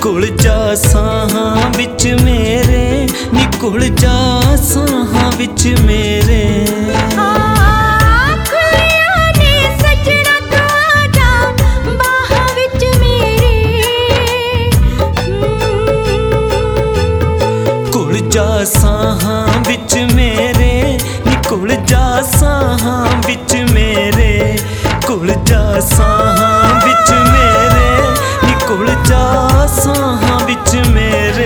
निकुल जा साहां विच मेरे, निकुल जा साहां विच मेरे। जा साहां विच मेरे, निकुल जा साहां विच मेरे, कुल जा साहां विच मेरे, निकुल जा साहां विच मेरे।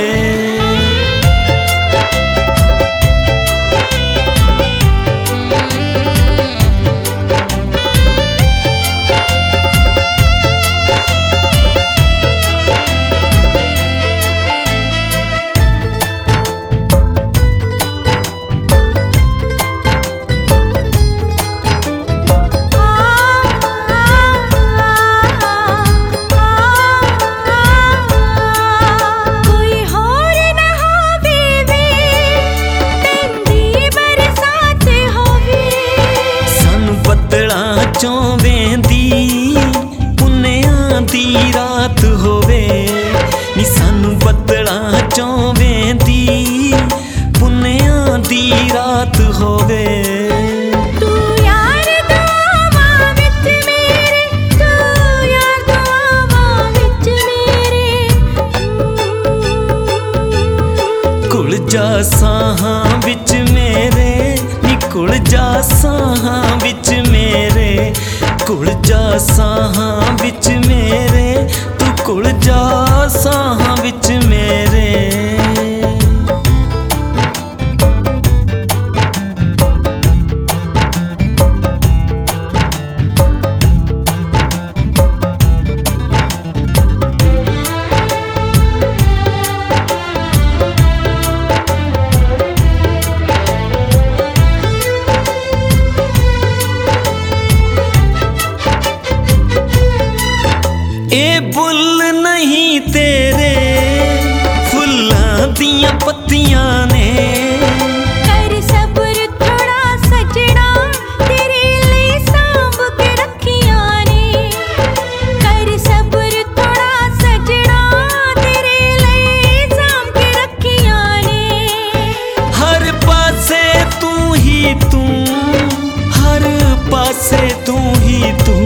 चों वेंदी पुन्नियां दी रात होवे नी, सानू बदलां चों वेंदी पुन्नियां दी रात होवे। तू यार दुआवां विच मेरे, तू यार दुआवां विच मेरे। कुल जा साहां विच मेरे, निकुल जा साहां विच मेरे, कुल जा साहां विच मेरे, तू कुल जा साहां विच मेरे। ए बुल नहीं तेरे फुल्लां दियां पत्तियां ने, कर सब्र थोड़ा सजना, तेरे लिए सांभ के रखियां ने। कर सब्र थोड़ा सजना, तेरे लिए सांभ के रखियां ने। हर पासे तू ही तू, हर पासे तू ही तू।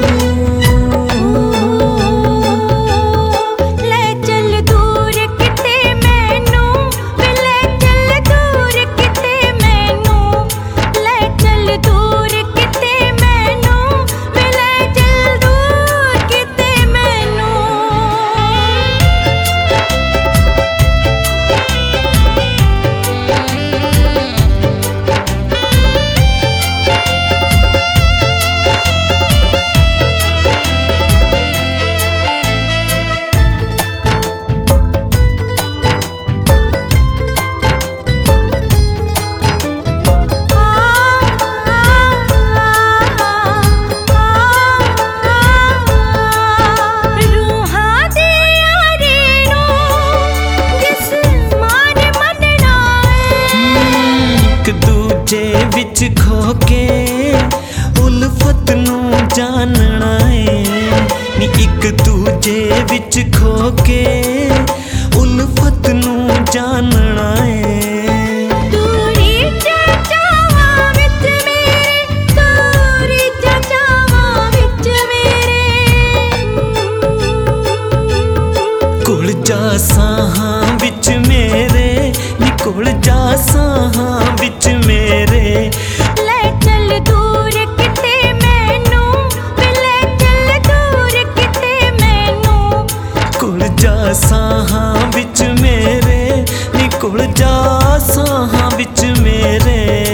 दूजे विच खो के उल्फत नू जानना है नी, एक दूजे विच खो के उल्फत नू जानना है। दूरी चाचावां विच मेरे, दूरी चाचावां विच मेरे। कुल जा साहां विच मेरे, निकुल जा साहां विच मेरे। ले चल दूर किते मैनू, ले चल दूर किते मैनू। कुल जा साहां विच मेरे, निकुल जा साहां विच मेरे।